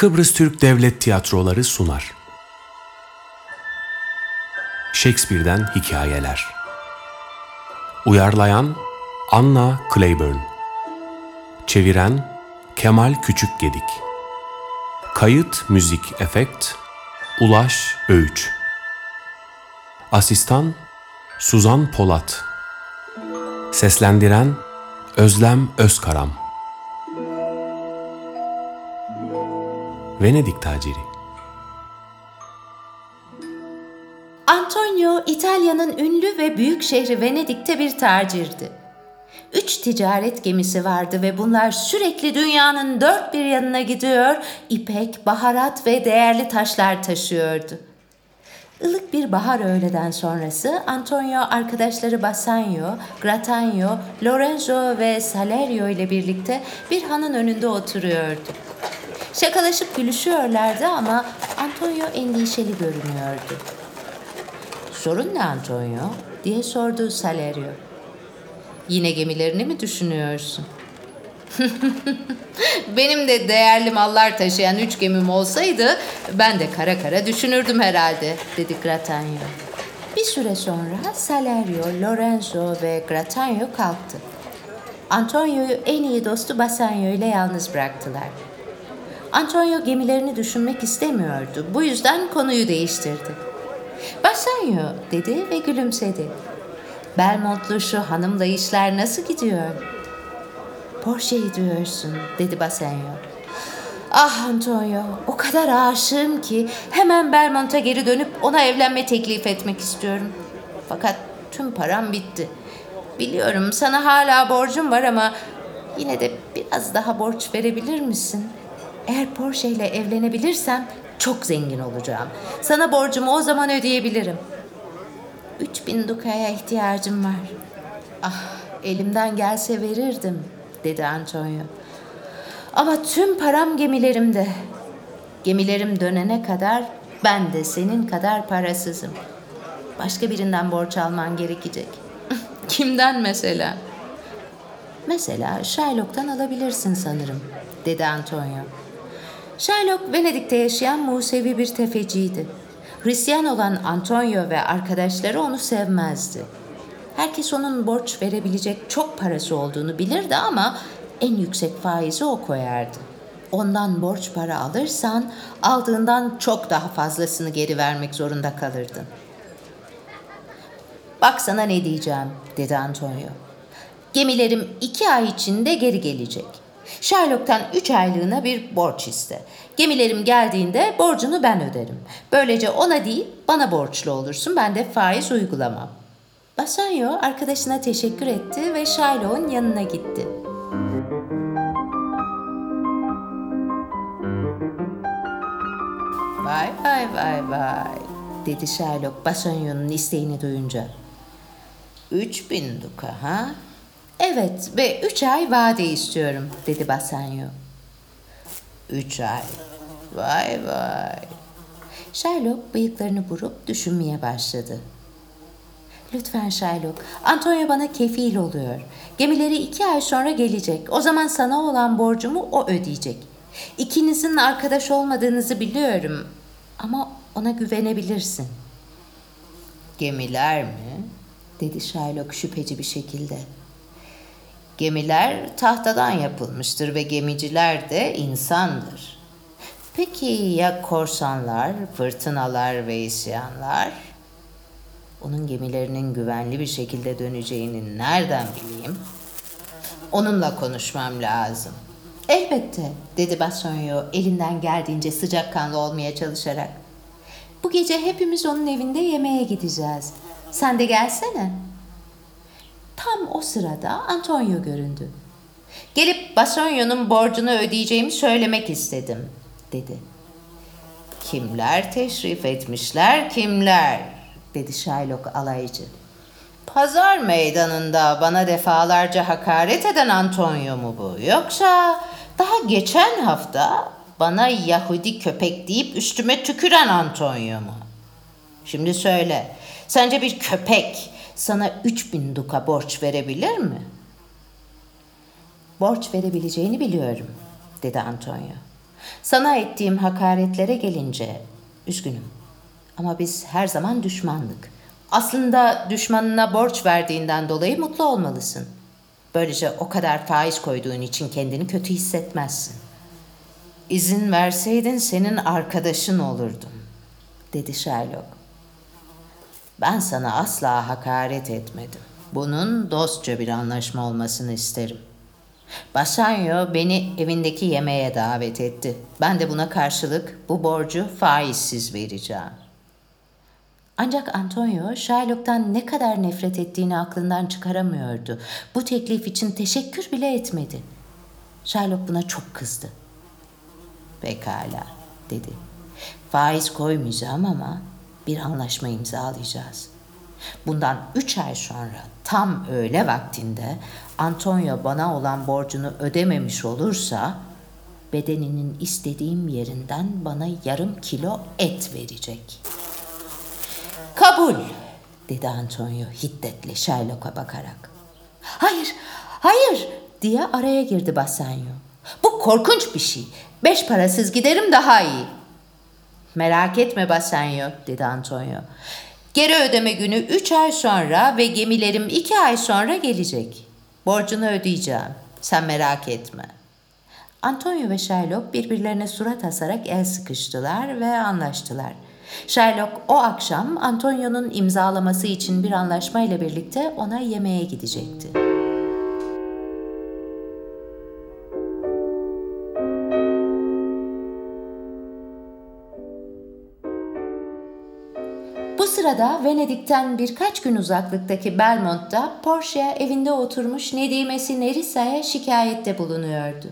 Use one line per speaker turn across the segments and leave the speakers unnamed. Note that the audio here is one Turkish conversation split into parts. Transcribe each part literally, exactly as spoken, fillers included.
Kıbrıs Türk Devlet Tiyatroları sunar. Shakespeare'den hikayeler. Uyarlayan Anna Claiborne. Çeviren Kemal Küçükgedik. Kayıt, müzik, efekt Ulaş Öğüç. Asistan Suzan Polat. Seslendiren Özlem Özkaram. Venedik Taciri.
Antonio, İtalya'nın ünlü ve büyük şehri Venedik'te bir tacirdi. Üç ticaret gemisi vardı ve bunlar sürekli dünyanın dört bir yanına gidiyor, ipek, baharat ve değerli taşlar taşıyordu. Ilık bir bahar öğleden sonrası Antonio arkadaşları Bassanio, Grattanio, Lorenzo ve Salerio ile birlikte bir hanın önünde oturuyordu. Şakalaşıp gülüşüyorlardı ama Antonio endişeli görünüyordu. "Sorun ne Antonio?" diye sordu Salerio. "Yine gemilerini mi düşünüyorsun?" "Benim de değerli mallar taşıyan üç gemim olsaydı ben de kara kara düşünürdüm herhalde," dedi Grattanio. Bir süre sonra Salerio, Lorenzo ve Grattanio kalktı. Antonio'yu en iyi dostu Bassanio ile yalnız bıraktılar. Antonio gemilerini düşünmek istemiyordu. Bu yüzden konuyu değiştirdi. "Bassanio," dedi ve gülümsedi. "Belmontlu şu hanımla işler nasıl gidiyor?" "Porsche'yi diyorsun," dedi Bassanio. "Ah Antonio, o kadar aşığım ki hemen Belmont'a geri dönüp ona evlenme teklif etmek istiyorum. Fakat tüm param bitti. Biliyorum sana hala borcum var ama yine de biraz daha borç verebilir misin? Eğer Porsche ile evlenebilirsem çok zengin olacağım. Sana borcumu o zaman ödeyebilirim." Üç bin dukaya ihtiyacım var." "Ah, elimden gelse verirdim," dedi Antonio. "Ama tüm param gemilerimde. Gemilerim dönene kadar ben de senin kadar parasızım. Başka birinden borç alman gerekecek." "Kimden mesela?" "Mesela Shylock'tan alabilirsin sanırım," dedi Antonio. Shylock, Venedik'te yaşayan Musevi bir tefeciydi. Hristiyan olan Antonio ve arkadaşları onu sevmezdi. Herkes onun borç verebilecek çok parası olduğunu bilirdi ama en yüksek faizi o koyardı. Ondan borç para alırsan aldığından çok daha fazlasını geri vermek zorunda kalırdın. "Bak sana ne diyeceğim," dedi Antonio. "Gemilerim iki ay içinde geri gelecek. Shylock'tan üç aylığına bir borç iste. Gemilerim geldiğinde borcunu ben öderim. Böylece ona değil bana borçlu olursun, ben de faiz uygulamam." Bassanio arkadaşına teşekkür etti ve Shylock'un yanına gitti. "Vay vay vay vay," dedi Shylock Bassanio'nun isteğini duyunca. "Üç bin duka ha?" "Evet ve üç ay vade istiyorum," dedi Bassanio. "Üç ay. Vay vay." Shylock bıyıklarını burup düşünmeye başladı. "Lütfen Shylock, Antonio bana kefil oluyor. Gemileri iki ay sonra gelecek. O zaman sana olan borcumu o ödeyecek. İkinizin arkadaş olmadığınızı biliyorum ama ona güvenebilirsin." "Gemiler mi?" dedi Shylock şüpheci bir şekilde. "Gemiler tahtadan yapılmıştır ve gemiciler de insandır. Peki ya korsanlar, fırtınalar ve isyanlar? Onun gemilerinin güvenli bir şekilde döneceğini nereden bileyim? Onunla konuşmam lazım." "Elbette," dedi Bassanio elinden geldiğince sıcakkanlı olmaya çalışarak. "Bu gece hepimiz onun evinde yemeğe gideceğiz. Sen de gelsene." Tam o sırada Antonio göründü. "Gelip Bassanio'nun borcunu ödeyeceğimi söylemek istedim," dedi. "Kimler teşrif etmişler, kimler?" dedi Shylock alaycı. "Pazar meydanında bana defalarca hakaret eden Antonio mu bu? Yoksa daha geçen hafta bana Yahudi köpek deyip üstüme tüküren Antonio mu? Şimdi söyle, sence bir köpek sana üç bin duka borç verebilir mi?" "Borç verebileceğini biliyorum," dedi Antonio. Sana ettiğim hakaretlere gelince üzgünüm. Ama biz her zaman düşmandık. Aslında düşmanına borç verdiğinden dolayı mutlu olmalısın. Böylece o kadar faiz koyduğun için kendini kötü hissetmezsin. İzin verseydin senin arkadaşın olurdum, dedi Sherlock. Ben sana asla hakaret etmedim. Bunun dostça bir anlaşma olmasını isterim. Bassanio beni evindeki yemeğe davet etti. Ben de buna karşılık bu borcu faizsiz vereceğim. Ancak Antonio, Sherlock'tan ne kadar nefret ettiğini aklından çıkaramıyordu. Bu teklif için teşekkür bile etmedi. Sherlock buna çok kızdı. Pekala, dedi. Faiz koymayacağım ama bir anlaşma imzalayacağız. Bundan üç ay sonra tam öğle vaktinde Antonio bana olan borcunu ödememiş olursa bedeninin istediğim yerinden bana yarım kilo et verecek. Kabul, dedi Antonio hiddetle Sherlock'a bakarak. Hayır, hayır, diye araya girdi Bassanio. Bu korkunç bir şey. Beş parasız giderim daha iyi. Merak etme Bassanio, dedi Antonio. Geri ödeme günü üç ay sonra ve gemilerim iki ay sonra gelecek. Borcunu ödeyeceğim. Sen merak etme. Antonio ve Sherlock birbirlerine surat asarak el sıkıştılar ve anlaştılar. Sherlock o akşam Antonio'nun imzalaması için bir anlaşma ile birlikte ona yemeğe gidecekti. Bu sırada Venedik'ten birkaç gün uzaklıktaki Belmont'ta Portia evinde oturmuş nedimesi Nerissa'ya şikayette bulunuyordu.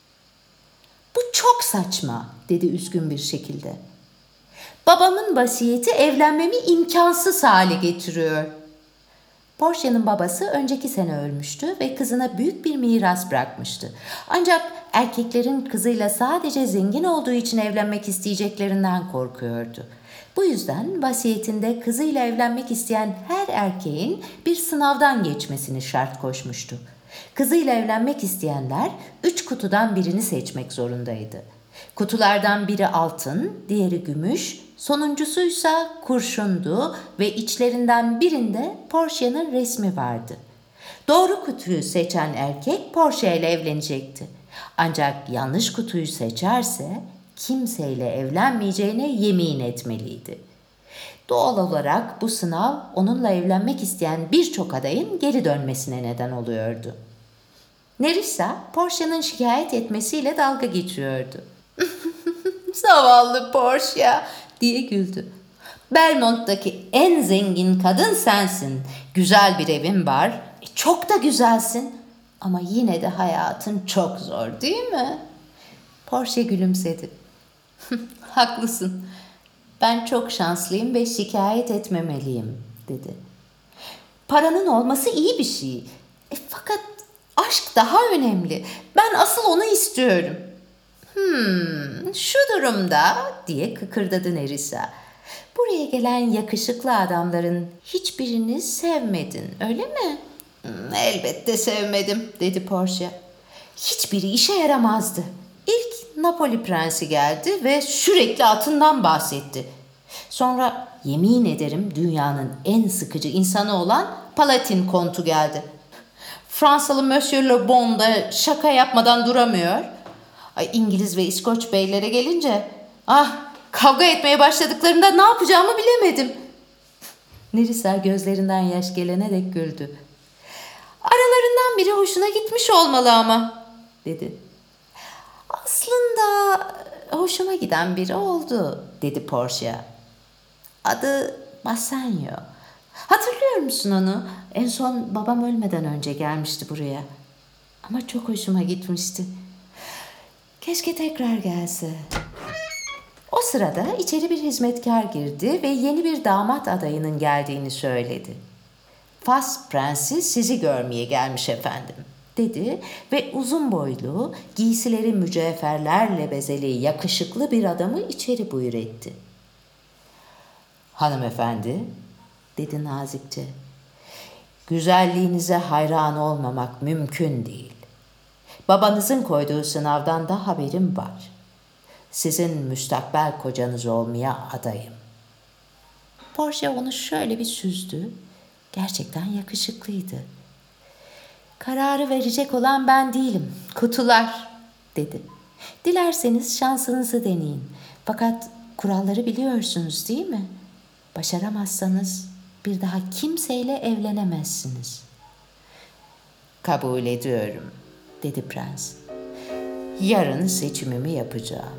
Bu çok saçma, dedi üzgün bir şekilde. Babamın vasiyeti evlenmemi imkansız hale getiriyor. Portia'nın babası önceki sene ölmüştü ve kızına büyük bir miras bırakmıştı. Ancak erkeklerin kızıyla sadece zengin olduğu için evlenmek isteyeceklerinden korkuyordu. Bu yüzden vasiyetinde kızıyla evlenmek isteyen her erkeğin bir sınavdan geçmesini şart koşmuştu. Kızıyla evlenmek isteyenler üç kutudan birini seçmek zorundaydı. Kutulardan biri altın, diğeri gümüş, sonuncusuysa kurşundu ve içlerinden birinde Portia'nın resmi vardı. Doğru kutuyu seçen erkek Portia ile evlenecekti. Ancak yanlış kutuyu seçerse kimseyle evlenmeyeceğine yemin etmeliydi. Doğal olarak bu sınav onunla evlenmek isteyen birçok adayın geri dönmesine neden oluyordu. Nerissa, Portia'nın şikayet etmesiyle dalga geçiyordu. Zavallı Portia, diye güldü. Belmont'taki en zengin kadın sensin. Güzel bir evin var. E, çok da güzelsin. Ama yine de hayatın çok zor, değil mi? Portia gülümsedi. Haklısın. Ben çok şanslıyım ve şikayet etmemeliyim, dedi. Paranın olması iyi bir şey. E, fakat aşk daha önemli. Ben asıl onu istiyorum. Hmm, şu durumda, diye kıkırdadı Nerissa. Buraya gelen yakışıklı adamların hiçbirini sevmedin, öyle mi? Hmm, elbette sevmedim, dedi Portia. Hiçbiri işe yaramazdı. İlk Napoli prensi geldi ve sürekli atından bahsetti. Sonra yemin ederim dünyanın en sıkıcı insanı olan Palatin kontu geldi. Fransalı Monsieur Le Bon da şaka yapmadan duramıyor. Ay, İngiliz ve İskoç beylere gelince ah kavga etmeye başladıklarında ne yapacağımı bilemedim. Nerissa gözlerinden yaş gelene dek güldü. Aralarından biri hoşuna gitmiş olmalı ama, dedi. Aslında hoşuma giden biri oldu, dedi Portia. Adı Bassanio. Hatırlıyor musun onu? En son babam ölmeden önce gelmişti buraya. Ama çok hoşuma gitmişti. Keşke tekrar gelse. O sırada içeri bir hizmetkar girdi ve yeni bir damat adayının geldiğini söyledi. Fas prensi sizi görmeye gelmiş efendim, dedi ve uzun boylu, giysileri mücevherlerle bezeli yakışıklı bir adamı içeri buyur etti. Hanımefendi, dedi nazikçe, güzelliğinize hayran olmamak mümkün değil. Babanızın koyduğu sınavdan da haberim var. Sizin müstakbel kocanız olmaya adayım. Portia onu şöyle bir süzdü. Gerçekten yakışıklıydı. Kararı verecek olan ben değilim, kutular, dedi. Dilerseniz şansınızı deneyin. Fakat kuralları biliyorsunuz değil mi? Başaramazsanız bir daha kimseyle evlenemezsiniz. Kabul ediyorum, dedi prens. Yarın seçimimi yapacağım.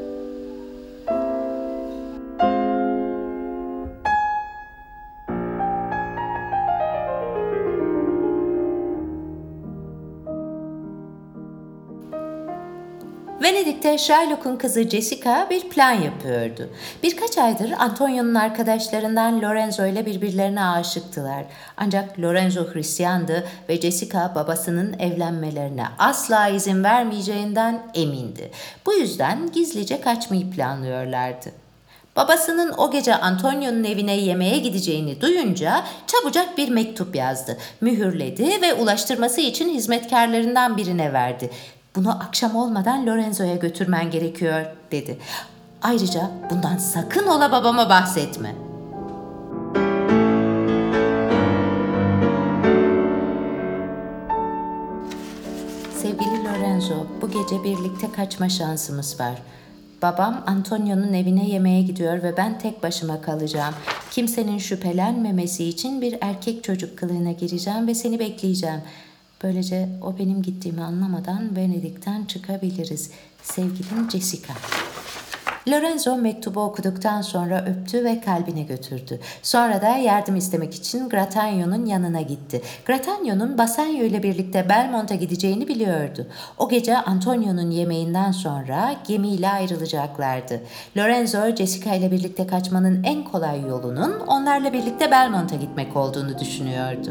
Venedik'te Shylock'un kızı Jessica bir plan yapıyordu. Birkaç aydır Antonio'nun arkadaşlarından Lorenzo ile birbirlerine aşıktılar. Ancak Lorenzo Hristiyandı ve Jessica babasının evlenmelerine asla izin vermeyeceğinden emindi. Bu yüzden gizlice kaçmayı planlıyorlardı. Babasının o gece Antonio'nun evine yemeğe gideceğini duyunca çabucak bir mektup yazdı. Mühürledi ve ulaştırması için hizmetkarlarından birine verdi. Bunu akşam olmadan Lorenzo'ya götürmen gerekiyor, dedi. Ayrıca bundan sakın ola babama bahsetme. Sevgili Lorenzo, bu gece birlikte kaçma şansımız var. Babam Antonio'nun evine yemeğe gidiyor ve ben tek başıma kalacağım. Kimsenin şüphelenmemesi için bir erkek çocuk kılığına gireceğim ve seni bekleyeceğim. Böylece o benim gittiğimi anlamadan Venedik'ten çıkabiliriz. Sevgilim Jessica. Lorenzo mektubu okuduktan sonra öptü ve kalbine götürdü. Sonra da yardım istemek için Gratanio'nun yanına gitti. Gratanio'nun Bassanio ile birlikte Belmont'a gideceğini biliyordu. O gece Antonio'nun yemeğinden sonra gemiyle ayrılacaklardı. Lorenzo, Jessica ile birlikte kaçmanın en kolay yolunun onlarla birlikte Belmont'a gitmek olduğunu düşünüyordu.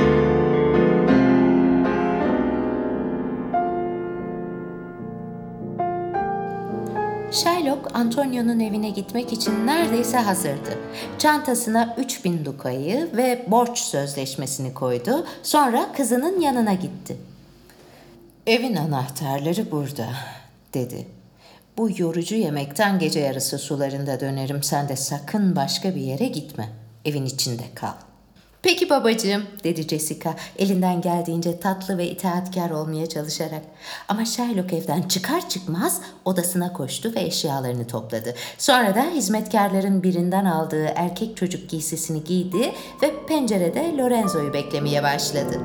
Shylock, Antonio'nun evine gitmek için neredeyse hazırdı. Çantasına üç bin dukayı ve borç sözleşmesini koydu. Sonra kızının yanına gitti. "Evin anahtarları burada," dedi. "Bu yorucu yemekten gece yarısı sularında dönerim. Sen de sakın başka bir yere gitme. Evin içinde kal." "Peki babacığım," dedi Jessica, elinden geldiğince tatlı ve itaatkar olmaya çalışarak. Ama Shylock evden çıkar çıkmaz odasına koştu ve eşyalarını topladı. Sonra da hizmetkarların birinden aldığı erkek çocuk giysisini giydi ve pencerede Lorenzo'yu beklemeye başladı.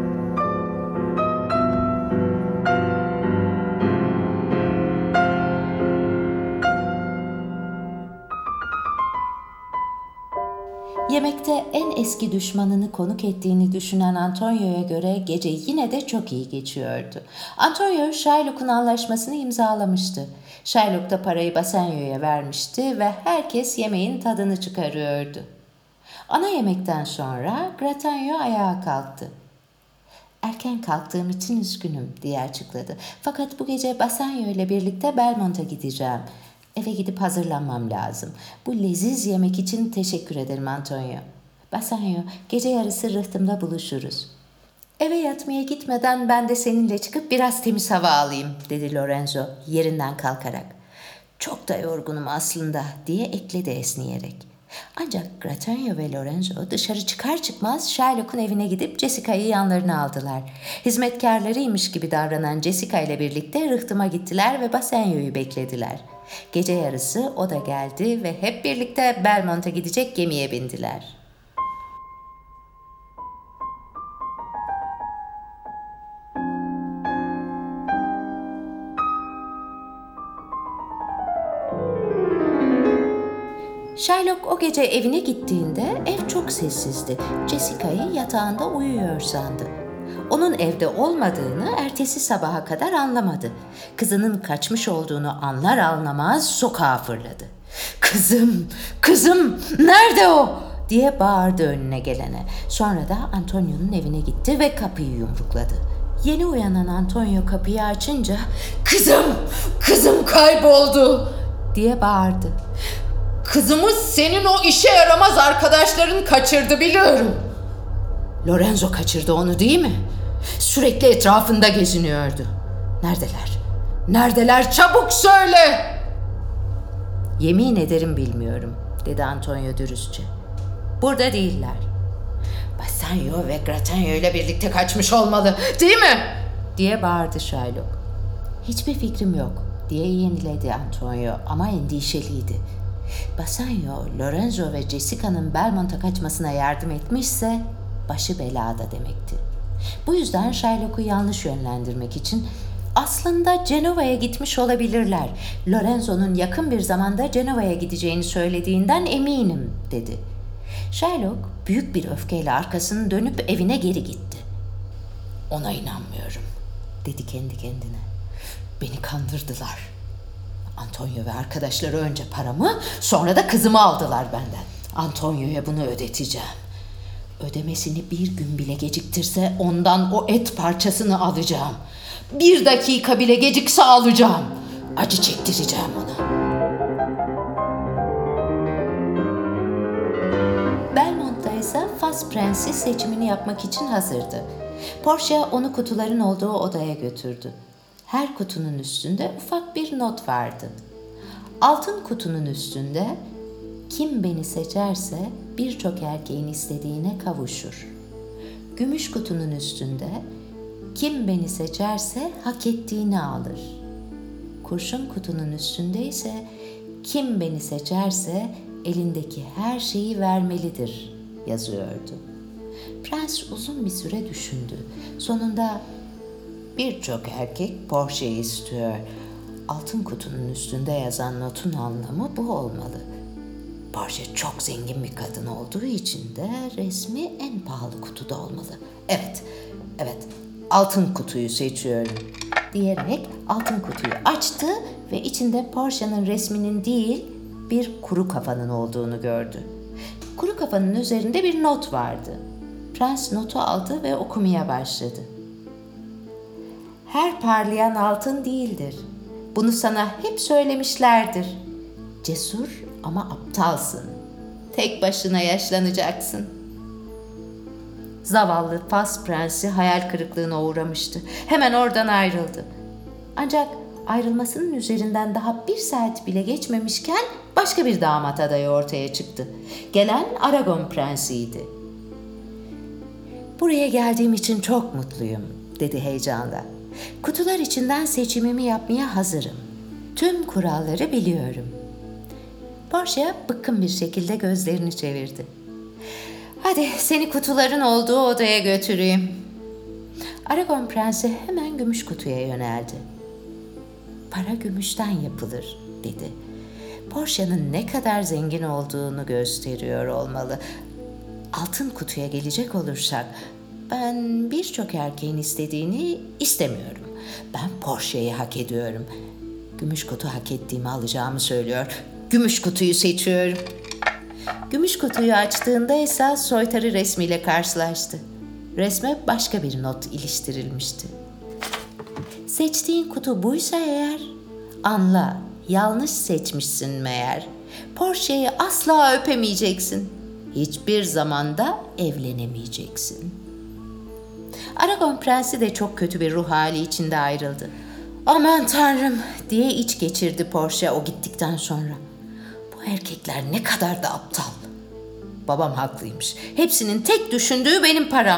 Yemekte en eski düşmanını konuk ettiğini düşünen Antonio'ya göre gece yine de çok iyi geçiyordu. Antonio, Shylock'un anlaşmasını imzalamıştı. Shylock da parayı Bassanio'ya vermişti ve herkes yemeğin tadını çıkarıyordu. Ana yemekten sonra Gratanio ayağa kalktı. "Erken kalktığım için üzgünüm," diye açıkladı. "Fakat bu gece Bassanio ile birlikte Belmont'a gideceğim. Eve gidip hazırlanmam lazım. Bu leziz yemek için teşekkür ederim Antonio. Bassanio, gece yarısı rıhtımda buluşuruz." "Eve yatmaya gitmeden ben de seninle çıkıp biraz temiz hava alayım," dedi Lorenzo yerinden kalkarak. "Çok da yorgunum aslında," diye ekledi esniyerek. Ancak Gratanio ve Lorenzo dışarı çıkar çıkmaz Shylock'un evine gidip Jessica'yı yanlarına aldılar. Hizmetkarlarıymış gibi davranan Jessica ile birlikte rıhtıma gittiler ve Bassanio'yu beklediler. Gece yarısı o da geldi ve hep birlikte Belmont'a gidecek gemiye bindiler. Shylock o gece evine gittiğinde ev çok sessizdi. Jessica'yı yatağında uyuyor sandı. Onun evde olmadığını ertesi sabaha kadar anlamadı. Kızının kaçmış olduğunu anlar anlamaz sokağa fırladı. "Kızım, kızım, nerede o?" diye bağırdı önüne gelene. Sonra da Antonio'nun evine gitti ve kapıyı yumrukladı. Yeni uyanan Antonio kapıyı açınca "Kızım, kızım kayboldu," diye bağırdı. "Kızımı senin o işe yaramaz arkadaşların kaçırdı biliyorum." "Lorenzo kaçırdı onu değil mi? Sürekli etrafında geziniyordu." "Neredeler? Neredeler? Çabuk söyle!" Yemin ederim bilmiyorum, dedi Antonio dürüstçe. Burada değiller. Bassanio ve Gratanio ile birlikte kaçmış olmalı, değil mi? Diye bağırdı Shylock. Hiçbir fikrim yok, diye yeniledi Antonio ama endişeliydi. Bassanio, Lorenzo ve Jessica'nın Belmont'a kaçmasına yardım etmişse başı belada demekti. Bu yüzden Shylock'u yanlış yönlendirmek için aslında Cenova'ya gitmiş olabilirler. Lorenzo'nun yakın bir zamanda Cenova'ya gideceğini söylediğinden eminim, dedi. Shylock büyük bir öfkeyle arkasını dönüp evine geri gitti. Ona inanmıyorum, dedi kendi kendine. Beni kandırdılar. Antonio ve arkadaşları önce paramı, sonra da kızımı aldılar benden. Antonio'ya bunu ödeteceğim. Ödemesini bir gün bile geciktirse ondan o et parçasını alacağım. Bir dakika bile gecikse alacağım. Acı çektireceğim ona. Belmont'ta ise Fas Prensi seçimini yapmak için hazırdı. Portia onu kutuların olduğu odaya götürdü. Her kutunun üstünde ufak bir not vardı. Altın kutunun üstünde kim beni seçerse birçok erkeğin istediğine kavuşur. Gümüş kutunun üstünde kim beni seçerse hak ettiğini alır. Kurşun kutunun üstünde ise kim beni seçerse elindeki her şeyi vermelidir yazıyordu. Prens uzun bir süre düşündü. Sonunda birçok erkek Portia'yı istiyor. Altın kutunun üstünde yazan notun anlamı bu olmalı. Portia çok zengin bir kadın olduğu için de resmi en pahalı kutuda olmalı. Evet, evet, altın kutuyu seçiyorum, diyerek altın kutuyu açtı ve içinde Portia'nın resminin değil, bir kuru kafanın olduğunu gördü. Kuru kafanın üzerinde bir not vardı. Prens notu aldı ve okumaya başladı. Her parlayan altın değildir. Bunu sana hep söylemişlerdir. Cesur ama aptalsın. Tek başına yaşlanacaksın. Zavallı Fas Prensi hayal kırıklığına uğramıştı. Hemen oradan ayrıldı. Ancak ayrılmasının üzerinden daha bir saat bile geçmemişken başka bir damat adayı ortaya çıktı. Gelen Aragon Prensi'ydi. Buraya geldiğim için çok mutluyum, dedi heyecanla. Kutular içinden seçimimi yapmaya hazırım. Tüm kuralları biliyorum. Portia bıkkın bir şekilde gözlerini çevirdi. Hadi seni kutuların olduğu odaya götüreyim. Aragon Prensi hemen gümüş kutuya yöneldi. Para gümüşten yapılır, dedi. Portia'nın ne kadar zengin olduğunu gösteriyor olmalı. Altın kutuya gelecek olursak, ben birçok erkeğin istediğini istemiyorum. Ben Portia'yı hak ediyorum. Gümüş kutu hak ettiğimi alacağımı söylüyor. Gümüş kutuyu seçiyorum. Gümüş kutuyu açtığında ise soytarı resmiyle karşılaştı. Resme başka bir not iliştirilmişti. Seçtiğin kutu buysa eğer, anla, yanlış seçmişsin meğer. Portia'yı asla öpemeyeceksin. Hiçbir zamanda evlenemeyeceksin. Aragon Prensi de çok kötü bir ruh hali içinde ayrıldı. Aman Tanrım, diye iç geçirdi Portia o gittikten sonra. Bu erkekler ne kadar da aptal. Babam haklıymış. Hepsinin tek düşündüğü benim param.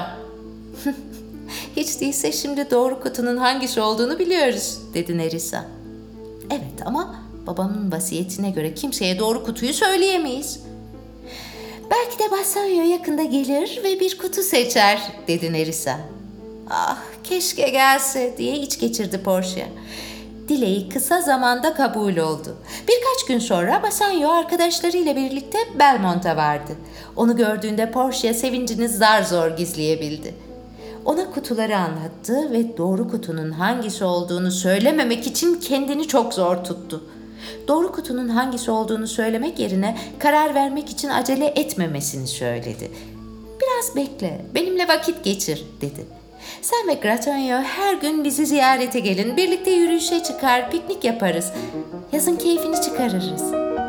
Hiç değilse şimdi doğru kutunun hangisi olduğunu biliyoruz, dedi Nerissa. Evet ama babamın vasiyetine göre kimseye doğru kutuyu söyleyemeyiz. Belki de Bassanio yakında gelir ve bir kutu seçer, dedi Nerissa. Ah, keşke gelse, diye iç geçirdi Portia. Dileği kısa zamanda kabul oldu. Birkaç gün sonra Bassanio arkadaşlarıyla birlikte Belmont'a vardı. Onu gördüğünde Portia sevincini zar zor gizleyebildi. Ona kutuları anlattı ve doğru kutunun hangisi olduğunu söylememek için kendini çok zor tuttu. Doğru kutunun hangisi olduğunu söylemek yerine karar vermek için acele etmemesini söyledi. Biraz bekle, benimle vakit geçir, dedi. Sen ve Gratanio her gün bizi ziyarete gelin, birlikte yürüyüşe çıkar, piknik yaparız. Yazın keyfini çıkarırız.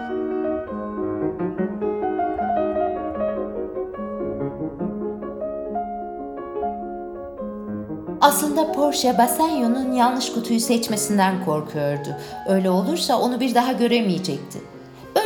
Aslında Portia, Bassanio'nun yanlış kutuyu seçmesinden korkuyordu. Öyle olursa onu bir daha göremeyecekti.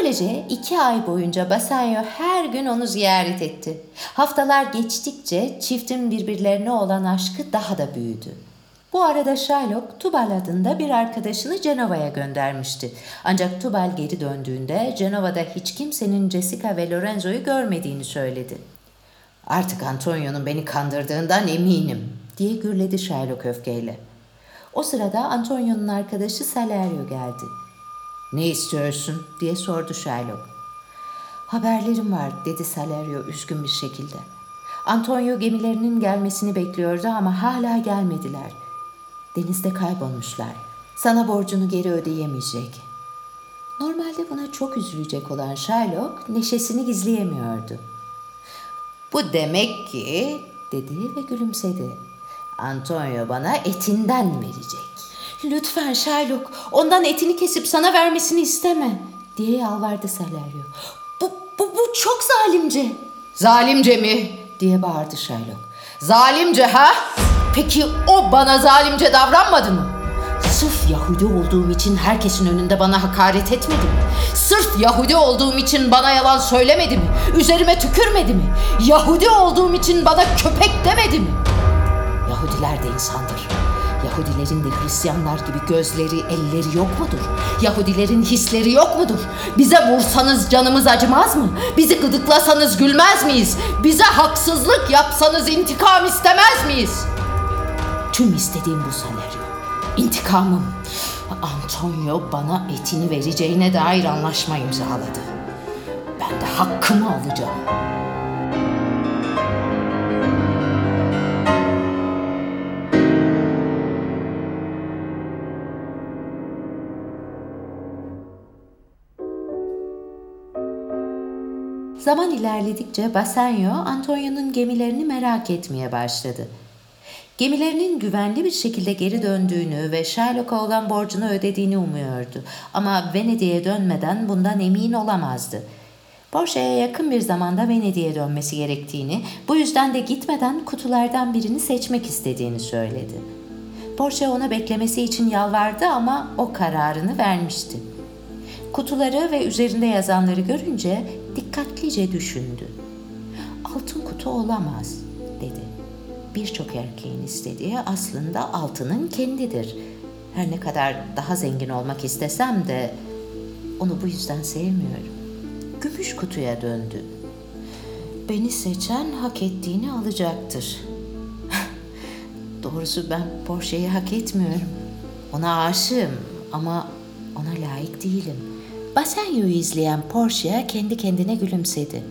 Böylece iki ay boyunca Bassanio her gün onu ziyaret etti. Haftalar geçtikçe çiftin birbirlerine olan aşkı daha da büyüdü. Bu arada Shylock, Tubal adında bir arkadaşını Cenova'ya göndermişti. Ancak Tubal geri döndüğünde Cenova'da hiç kimsenin Jessica ve Lorenzo'yu görmediğini söyledi. "Artık Antonio'nun beni kandırdığından eminim," diye gürledi Shylock öfkeyle. O sırada Antonio'nun arkadaşı Salerio geldi. "Ne istiyorsun?" diye sordu Shylock. "Haberlerim var," dedi Salerio üzgün bir şekilde. "Antonio gemilerinin gelmesini bekliyordu ama hala gelmediler. Denizde kaybolmuşlar. Sana borcunu geri ödeyemeyecek." Normalde buna çok üzülecek olan Shylock neşesini gizleyemiyordu. "Bu demek ki," dedi ve gülümsedi, "Antonio bana etinden verecek." "Lütfen Shylock, ondan etini kesip sana vermesini isteme," diye yalvardı Salerio. Bu, bu, bu çok zalimce." "Zalimce mi?" diye bağırdı Shylock. "Zalimce ha? Peki o bana zalimce davranmadı mı? Sırf Yahudi olduğum için herkesin önünde bana hakaret etmedi mi? Sırf Yahudi olduğum için bana yalan söylemedi mi? Üzerime tükürmedi mi? Yahudi olduğum için bana köpek demedi mi? Yahudiler de insandır. Yahudilerin de Hristiyanlar gibi gözleri, elleri yok mudur? Yahudilerin hisleri yok mudur? Bize vursanız canımız acımaz mı? Bizi gıdıklasanız gülmez miyiz? Bize haksızlık yapsanız intikam istemez miyiz?" "Tüm istediğim bu Salerio. İntikamım. Antonio bana etini vereceğine dair anlaşma imzaladı. Ben de hakkımı alacağım." Zaman ilerledikçe Bassanio, Antonio'nun gemilerini merak etmeye başladı. Gemilerinin güvenli bir şekilde geri döndüğünü ve Shylock'a olan borcunu ödediğini umuyordu. Ama Venedik'e dönmeden bundan emin olamazdı. Portia'ya yakın bir zamanda Venedik'e dönmesi gerektiğini, bu yüzden de gitmeden kutulardan birini seçmek istediğini söyledi. Portia ona beklemesi için yalvardı ama o kararını vermişti. Kutuları ve üzerinde yazanları görünce dikkatlice düşündü. "Altın kutu olamaz," dedi. "Birçok erkeğin istediği aslında altının kendidir. Her ne kadar daha zengin olmak istesem de onu bu yüzden sevmiyorum." Gümüş kutuya döndü. "Beni seçen hak ettiğini alacaktır." "Doğrusu ben Portia'yı hak etmiyorum. Ona aşığım ama ona layık değilim." Bassanio'yu izleyen Portia kendi kendine gülümsedi.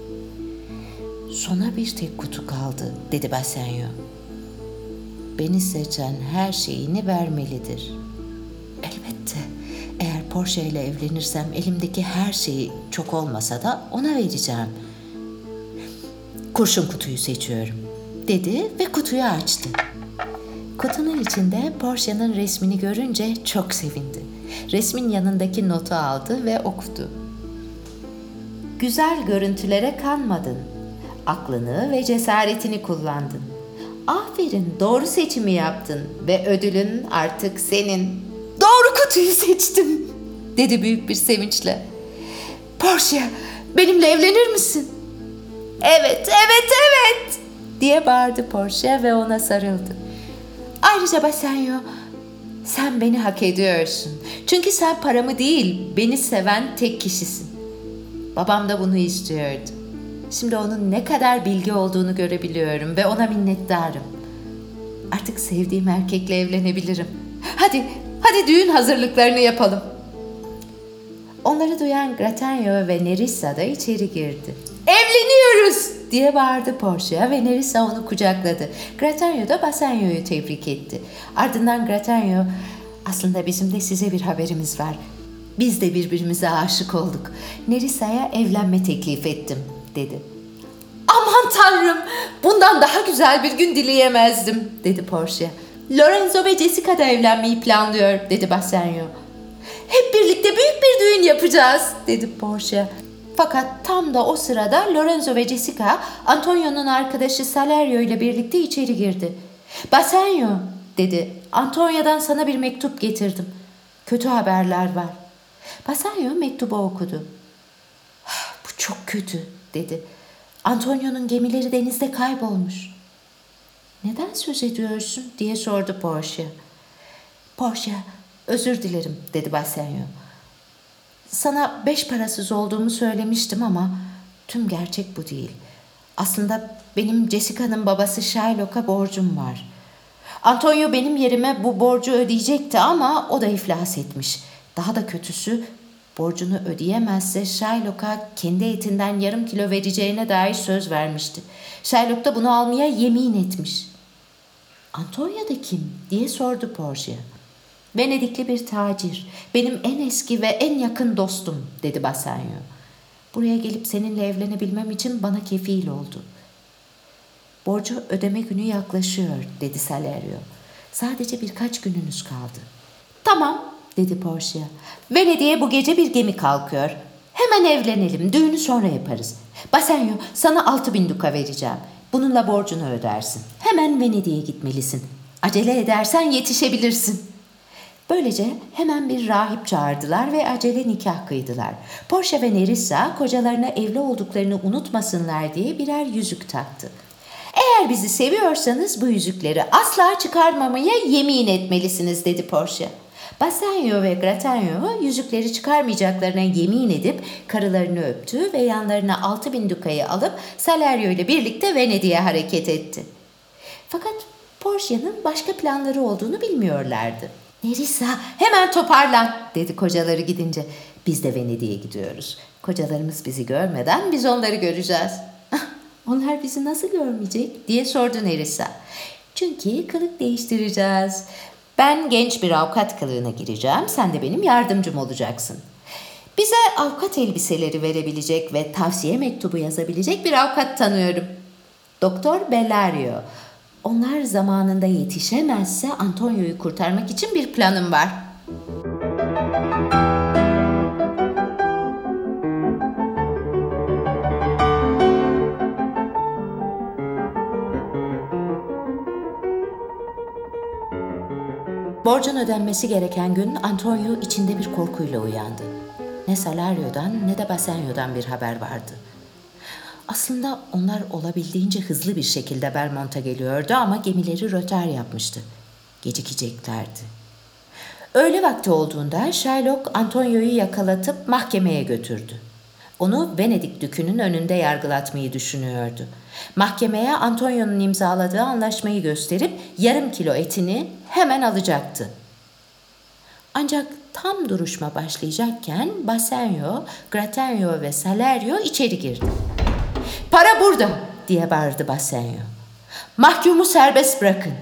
"Sona bir tek kutu kaldı," dedi Bassanio. "Beni seçen her şeyini vermelidir." "Elbette. Eğer Portia ile evlenirsem elimdeki her şeyi, çok olmasa da ona vereceğim." "Kurşun kutuyu seçiyorum," dedi ve kutuyu açtı. Kutunun içinde Portia'nın resmini görünce çok sevindi. Resmin yanındaki notu aldı ve okudu. "Güzel görüntülere kanmadın. Aklını ve cesaretini kullandın. Aferin, doğru seçimi yaptın ve ödülün artık senin." "Doğru kutuyu seçtim," dedi büyük bir sevinçle. "Portia, benimle evlenir misin?" "Evet, evet, evet," diye bağırdı Portia ve ona sarıldı. "Ayrıca Bassanio, sen beni hak ediyorsun. Çünkü sen paramı değil, beni seven tek kişisin. Babam da bunu istiyordu. Şimdi onun ne kadar bilgi olduğunu görebiliyorum ve ona minnettarım. Artık sevdiğim erkekle evlenebilirim. Hadi, hadi düğün hazırlıklarını yapalım." Onları duyan Gratanio ve Nerissa da içeri girdi. "Evleniyoruz!" diye bağırdı Portia ve Nerissa onu kucakladı. Gratanio da Bassanio'yu tebrik etti. Ardından Gratanio, "Aslında bizim de size bir haberimiz var. Biz de birbirimize aşık olduk. Nerissa'ya evlenme teklif ettim," dedi. "Aman Tanrım! Bundan daha güzel bir gün dileyemezdim," dedi Portia. "Lorenzo ve Jessica da evlenmeyi planlıyor," dedi Bassanio. "Hep birlikte büyük bir düğün yapacağız," dedi Portia. Fakat tam da o sırada Lorenzo ve Jessica, Antonio'nun arkadaşı Salerio ile birlikte içeri girdi. "Bassanio," dedi, "Antonio'dan sana bir mektup getirdim. Kötü haberler var." Bassanio mektubu okudu. Çok kötü dedi. Antonio'nun gemileri denizde kaybolmuş. Neden söz ediyorsun diye sordu Portia. Portia, özür dilerim dedi Bassanio. Sana beş parasız olduğumu söylemiştim ama tüm gerçek bu değil. Aslında benim Jessica'nın babası Shylock'a borcum var. Antonio benim yerime bu borcu ödeyecekti ama o da iflas etmiş. Daha da kötüsü, borcunu ödeyemezse Shylock'a kendi etinden yarım kilo vereceğine dair söz vermişti. Shylock da bunu almaya yemin etmiş. Antonio da kim diye sordu Portia. Venedikli bir tacir, benim en eski ve en yakın dostum dedi Bassanio. Buraya gelip seninle evlenebilmem için bana kefil oldu. Borcu ödeme günü yaklaşıyor dedi Salerio. Sadece birkaç gününüz kaldı. Tamam dedi Portia. Venedik'e bu gece bir gemi kalkıyor. Hemen evlenelim, düğünü sonra yaparız. Bassanio, sana altı bin duka vereceğim. Bununla borcunu ödersin. Hemen Venedik'e gitmelisin. Acele edersen yetişebilirsin. Böylece hemen bir rahip çağırdılar ve acele nikah kıydılar. Portia ve Nerissa kocalarına evli olduklarını unutmasınlar diye birer yüzük taktı. Eğer bizi seviyorsanız bu yüzükleri asla çıkarmamaya yemin etmelisiniz dedi Portia. Bassanio ve Gratanio yüzükleri çıkarmayacaklarına yemin edip karılarını öptü ve yanlarına altı bin dukayı alıp Salerio ile birlikte Venedik'e hareket etti. Fakat Portia'nın başka planları olduğunu bilmiyorlardı. Nerissa, hemen toparlan dedi kocaları gidince. Biz de Venedik'e gidiyoruz. Kocalarımız bizi görmeden biz onları göreceğiz. Onlar bizi nasıl görmeyecek diye sordu Nerissa. Çünkü kılık değiştireceğiz. Ben genç bir avukat kılığına gireceğim. Sen de benim yardımcım olacaksın. Bize avukat elbiseleri verebilecek ve tavsiye mektubu yazabilecek bir avukat tanıyorum. Doktor Bellario. Onlar zamanında yetişemezse Antonio'yu kurtarmak için bir planım var. Borcun ödenmesi gereken gün Antonio içinde bir korkuyla uyandı. Ne Salario'dan ne de Bassanio'dan bir haber vardı. Aslında onlar olabildiğince hızlı bir şekilde Belmont'a geliyordu ama gemileri rötar yapmıştı. Gecikeceklerdi. Öğle vakti olduğunda Shylock Antonio'yu yakalatıp mahkemeye götürdü. Onu Venedik dükünün önünde yargılatmayı düşünüyordu. Mahkemeye Antonio'nun imzaladığı anlaşmayı gösterip yarım kilo etini hemen alacaktı. Ancak tam duruşma başlayacakken Bassanio, Gratanio ve Salerio içeri girdi. "Para burada!" diye bağırdı Bassanio. "Mahkumu serbest bırakın."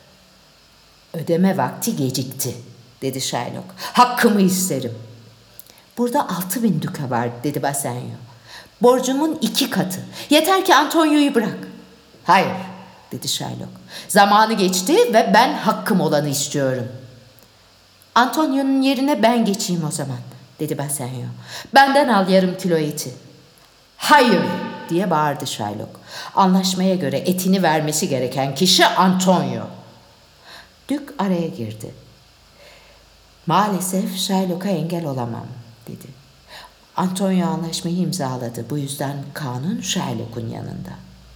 "Ödeme vakti gecikti," dedi Shylock. "Hakkımı isterim." "Burada altı bin duka var," dedi Bassanio. "Borcumun iki katı. Yeter ki Antonio'yu bırak." "Hayır," dedi Shylock. "Zamanı geçti ve ben hakkım olanı istiyorum." "Antonio'nun yerine ben geçeyim o zaman," dedi Bassanio. "Benden al yarım kilo eti." "Hayır," diye bağırdı Shylock. "Anlaşmaya göre etini vermesi gereken kişi Antonio." Dük araya girdi. "Maalesef Shylock'a engel olamam," dedi. "Antonio anlaşmayı imzaladı. Bu yüzden kanun Shylock'un yanında."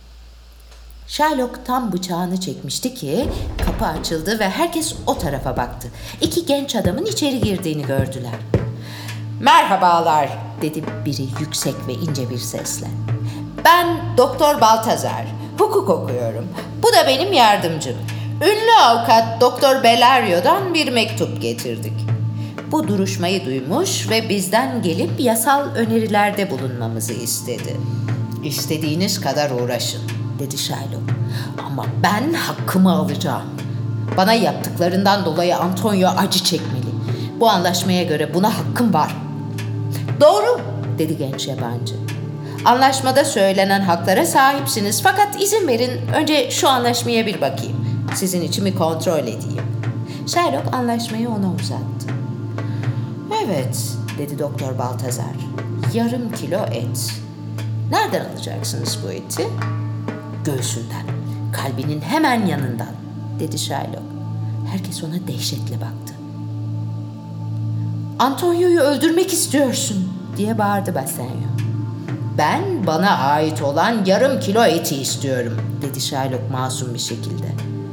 Shylock tam bıçağını çekmişti ki kapı açıldı ve herkes o tarafa baktı. İki genç adamın içeri girdiğini gördüler. "Merhabalar," dedi biri yüksek ve ince bir sesle. "Ben Doktor Baltazar. Hukuk okuyorum. Bu da benim yardımcım. Ünlü avukat Doktor Bellario'dan bir mektup getirdik. Bu duruşmayı duymuş ve bizden gelip yasal önerilerde bulunmamızı istedi." "İstediğiniz kadar uğraşın," dedi Shylock. "Ama ben hakkımı alacağım. Bana yaptıklarından dolayı Antonio acı çekmeli. Bu anlaşmaya göre buna hakkım var." "Doğru," dedi genç yabancı. "Anlaşmada söylenen haklara sahipsiniz fakat izin verin önce şu anlaşmaya bir bakayım. Sizin içimi kontrol edeyim." Shylock anlaşmayı ona uzattı. "Evet," dedi Doktor Baltazar. "Yarım kilo et. Nereden alacaksınız bu eti?" "Göğsünden, kalbinin hemen yanından," dedi Shylock. Herkes ona dehşetle baktı. "Antonio'yu öldürmek istiyorsun," diye bağırdı Bassanio. Ben bana ait olan yarım kilo eti istiyorum, dedi Sherlock masum bir şekilde.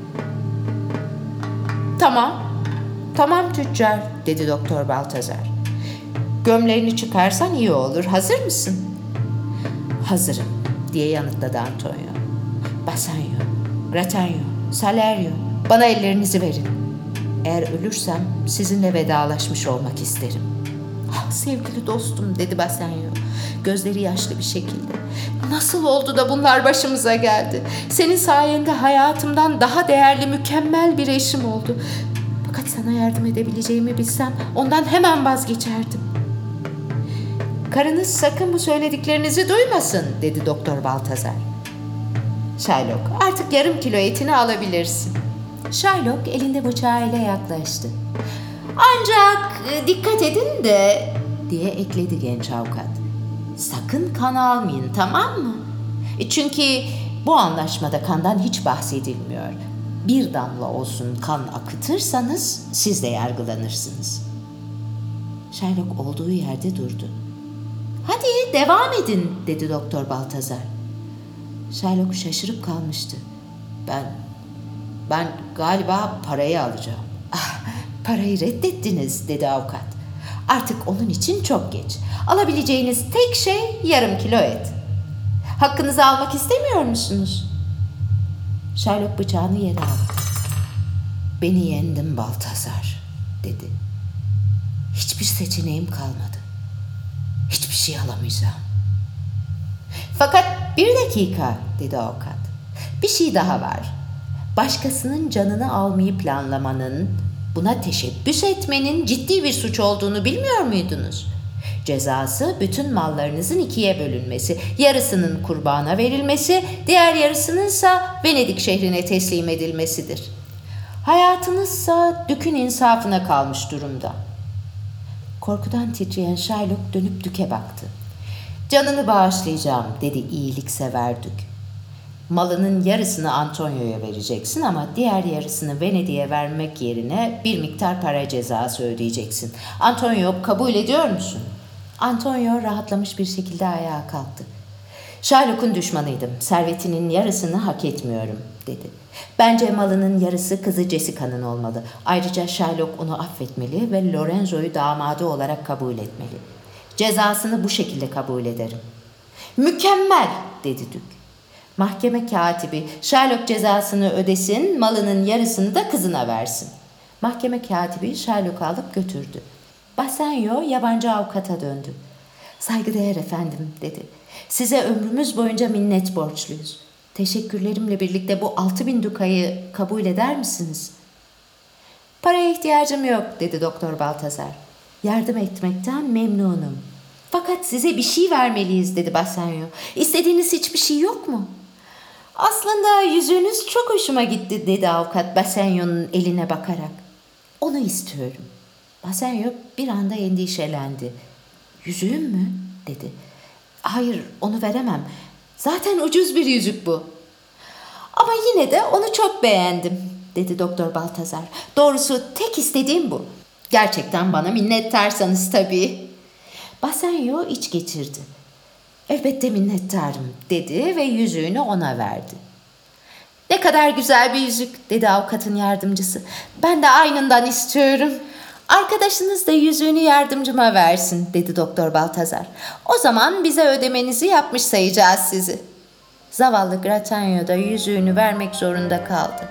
Tamam, tamam tüccar, dedi Doktor Baltazar. Gömleğini çıkarsan iyi olur, hazır mısın? Hazırım, diye yanıtladı Antonio. Bassanio, Gratanio, Salerio, bana ellerinizi verin. Eğer ölürsem sizinle vedalaşmış olmak isterim. Ah sevgili dostum, dedi Bassanio, gözleri yaşlı bir şekilde. Nasıl oldu da bunlar başımıza geldi? Senin sayende hayatımdan daha değerli, mükemmel bir eşim oldu. Fakat sana yardım edebileceğimi bilsem ondan hemen vazgeçerdim. Karınız sakın bu söylediklerinizi duymasın, dedi Doktor Baltazar. Sherlock, artık yarım kilo etini alabilirsin. Sherlock elinde bıçağıyla yaklaştı. Ancak e, dikkat edin de, diye ekledi genç avukat. Sakın kan almayın, tamam mı? E, çünkü bu anlaşmada kandan hiç bahsedilmiyor. Bir damla olsun kan akıtırsanız siz de yargılanırsınız. Sherlock olduğu yerde durdu. Hadi devam edin, dedi Doktor Baltazar. Sherlock şaşırıp kalmıştı. Ben, ben galiba parayı alacağım. Ah, parayı reddettiniz, dedi avukat. Artık onun için çok geç. Alabileceğiniz tek şey yarım kilo et. Hakkınızı almak istemiyor musunuz? Sherlock bıçağını yere attı. Beni yendin Baltazar, dedi. Hiçbir seçeneğim kalmadı. Hiçbir şey alamayacağım. Fakat bir dakika, dedi avukat. Bir şey daha var. Başkasının canını almayı planlamanın, buna teşebbüs etmenin ciddi bir suç olduğunu bilmiyor muydunuz? Cezası bütün mallarınızın ikiye bölünmesi, yarısının kurbana verilmesi, diğer yarısınınsa Venedik şehrine teslim edilmesidir. Hayatınızsa Dük'ün insafına kalmış durumda. Korkudan titreyen Sherlock dönüp Dük'e baktı. Canını bağışlayacağım, dedi iyiliksever Dük. Malının yarısını Antonio'ya vereceksin ama diğer yarısını Venedik'e vermek yerine bir miktar para cezası ödeyeceksin. Antonio, kabul ediyor musun? Antonio rahatlamış bir şekilde ayağa kalktı. Sherlock'un düşmanıydım. Servetinin yarısını hak etmiyorum, dedi. Bence malının yarısı kızı Jessica'nın olmalı. Ayrıca Sherlock onu affetmeli ve Lorenzo'yu damadı olarak kabul etmeli. Cezasını bu şekilde kabul ederim. Mükemmel, dedi Dük. Mahkeme katibi Sherlock cezasını ödesin, malının yarısını da kızına versin. Mahkeme katibi Sherlock'u alıp götürdü. Bassanio yabancı avukata döndü. Saygıdeğer efendim, dedi. Size ömrümüz boyunca minnet borçluyuz. Teşekkürlerimle birlikte bu altı bin dukayı kabul eder misiniz? Paraya ihtiyacım yok, dedi Doktor Baltazar. Yardım etmekten memnunum. Fakat size bir şey vermeliyiz, dedi Bassanio. İstediğiniz hiçbir şey yok mu? Aslında yüzüğünüz çok hoşuma gitti, dedi avukat Bassanio'nun eline bakarak. Onu istiyorum. Bassanio bir anda endişelendi. Yüzüğüm mü? dedi. Hayır, onu veremem. Zaten ucuz bir yüzük bu. Ama yine de onu çok beğendim, dedi Doktor Baltazar. Doğrusu tek istediğim bu. Gerçekten bana minnettarsanız tabii. Bassanio iç geçirdi. Elbette minnettarım, dedi ve yüzüğünü ona verdi. Ne kadar güzel bir yüzük, dedi avukatın yardımcısı. Ben de aynından istiyorum. Arkadaşınız da yüzüğünü yardımcıma versin, dedi Doktor Baltazar. O zaman bize ödemenizi yapmış sayacağız sizi. Zavallı Gratanio da yüzüğünü vermek zorunda kaldı.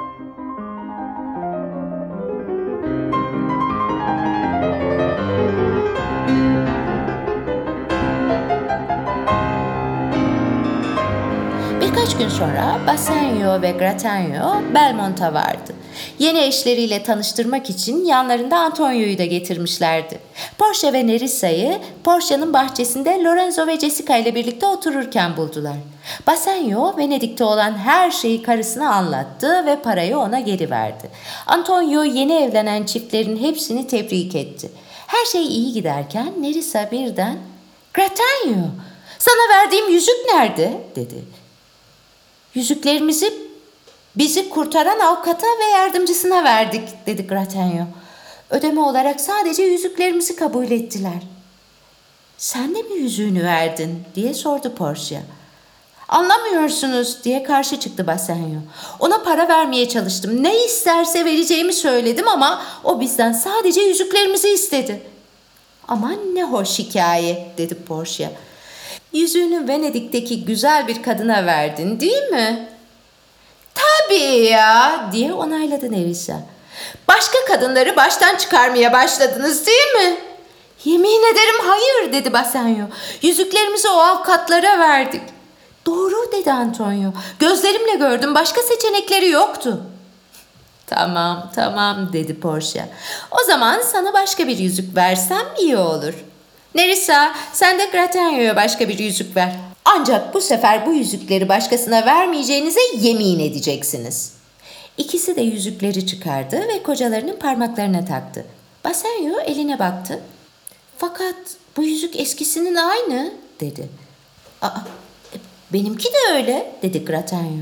Birkaç gün sonra Bassanio ve Gratanio Belmont'a vardı. Yeni eşleriyle tanıştırmak için yanlarında Antonio'yu da getirmişlerdi. Portia ve Nerissa'yı Portia'nın bahçesinde Lorenzo ve Jessica ile birlikte otururken buldular. Bassanio Venedik'te olan her şeyi karısına anlattı ve parayı ona geri verdi. Antonio yeni evlenen çiftlerin hepsini tebrik etti. Her şey iyi giderken Nerissa birden "Gratanio, sana verdiğim yüzük nerede?" dedi. "Yüzüklerimizi bizi kurtaran avukata ve yardımcısına verdik," dedi Gratanio. "Ödeme olarak sadece yüzüklerimizi kabul ettiler." Sen de mi yüzüğünü verdin diye sordu Portia. Anlamıyorsunuz diye karşı çıktı Bassanio. Ona para vermeye çalıştım. Ne isterse vereceğimi söyledim ama o bizden sadece yüzüklerimizi istedi. Aman ne hoş hikaye dedi Portia. Yüzüğünü Venedik'teki güzel bir kadına verdin değil mi? Tabii ya diye onayladı Nerissa. Başka kadınları baştan çıkarmaya başladınız değil mi? Yemin ederim hayır dedi Bassanio. Yüzüklerimizi o avukatlara verdik. Doğru dedi Antonio. Gözlerimle gördüm, başka seçenekleri yoktu. Tamam tamam dedi Portia. O zaman sana başka bir yüzük versem iyi olur. Nerissa sen de Gratanio'ya başka bir yüzük ver. Ancak bu sefer bu yüzükleri başkasına vermeyeceğinize yemin edeceksiniz. İkisi de yüzükleri çıkardı ve kocalarının parmaklarına taktı. Bassanio eline baktı. Fakat bu yüzük eskisinin aynı dedi. Aa, benimki de öyle dedi Gratanio.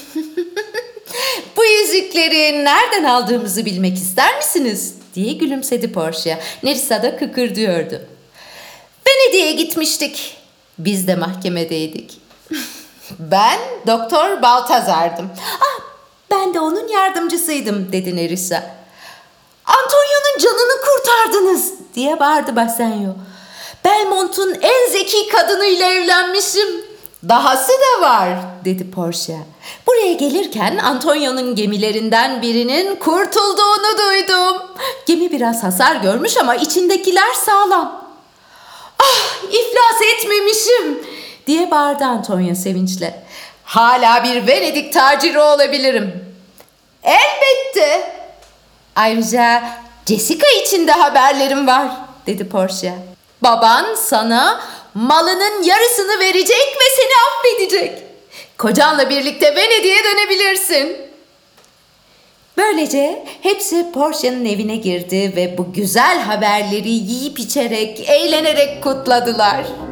Bu yüzükleri nereden aldığımızı bilmek ister misiniz? Diye gülümsedi Portia. Nerissa da kıkırdıyordu. Venedik'e gitmiştik. Biz de mahkemedeydik. Ben Doktor Baltazar'dım. Ah, ben de onun yardımcısıydım dedi Nerissa. Antonio'nun canını kurtardınız diye bağırdı Bassanio. Belmont'un en zeki kadınıyla evlenmişim. Dahası da var dedi Portia. Buraya gelirken Antonio'nun gemilerinden birinin kurtulduğunu duydum. Gemi biraz hasar görmüş ama içindekiler sağlam. Ah, iflas etmemişim diye bağırdı Antonio sevinçle. Hala bir Venedik taciri olabilirim. Elbette. Ayrıca Jessica için de haberlerim var dedi Portia. Baban sana malının yarısını verecek ve seni affedecek. Kocanla birlikte Venedik'e dönebilirsin. Böylece hepsi Portia'nın evine girdi ve bu güzel haberleri yiyip içerek, eğlenerek kutladılar.